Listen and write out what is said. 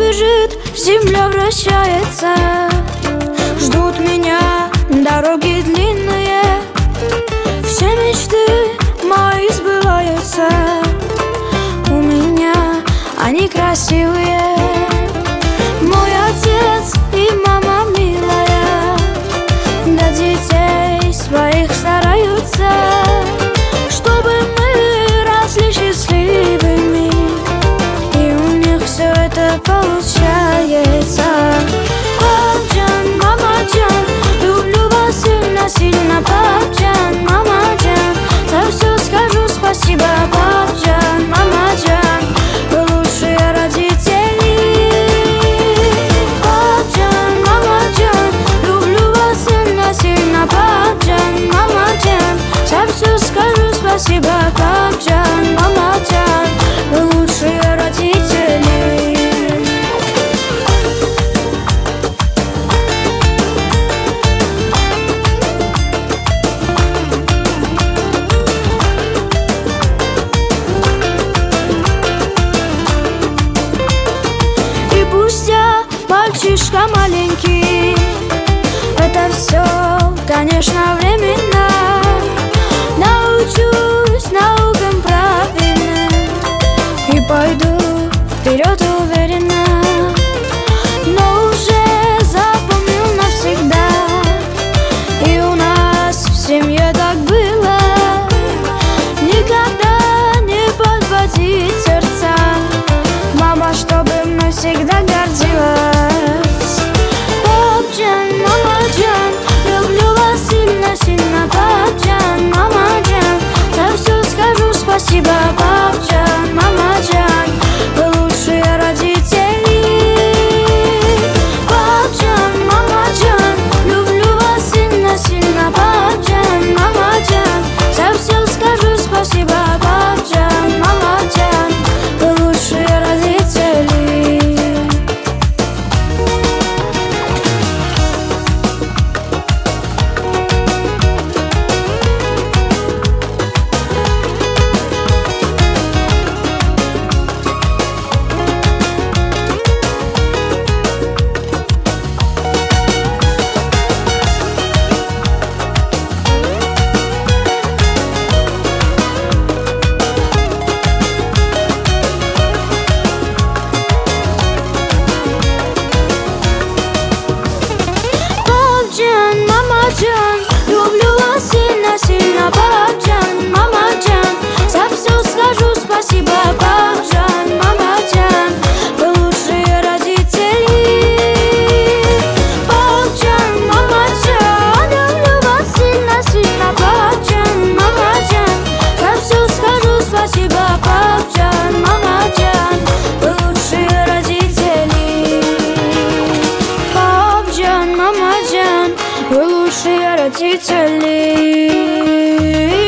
бежит, земля вращается. Ждут меня дороги длинные, все мечты мои сбываются. У меня они красивые. Мой отец и мама милая для детей своих стараются, чтобы мы росли счастливыми, и у них все это получается. Папджан, мамаджан, люблю вас сильно-сильно. Папджан, мамаджан, за все скажу спасибо. Папджан, мамаджан, вы лучшие родители. Папджан, мамаджан, люблю вас сильно-сильно. Папджан, мамаджан, за все скажу спасибо. Папджан, мамаджан, вы лучшие родители. Мальчишка маленький, это все, конечно, временно. Научусь наукам правильным и пойду вперед уверенно. Но уже запомнил навсегда, и у нас в семье так было. Никогда не подводить сердца, мама, чтобы мной всегда гордилась. Папджан, мамаджан, люблю вас сильно-сильно. Папджан, мамаджан, за все скажу спасибо. Папджан, мамаджан, вы лучшие родители. Папджан, мамаджан, люблю вас сильно-сильно. Папджан, мамаджан, за все скажу спасибо. Папджан, мамаджан, вы лучшие родители. Папджан, мамаджан, люблю вас сильно-сильно. Папджан, мамаджан, за все скажу спасибо. Папджан, мамаджан, вы лучшие родители. Папджан, мамаджан, люблю вас сильно-сильно. Папджан, мамаджан, за все скажу спасибо. Папджан, мамаджан, вы лучшие родители. Папджан, мамаджан, вы лучшие родители.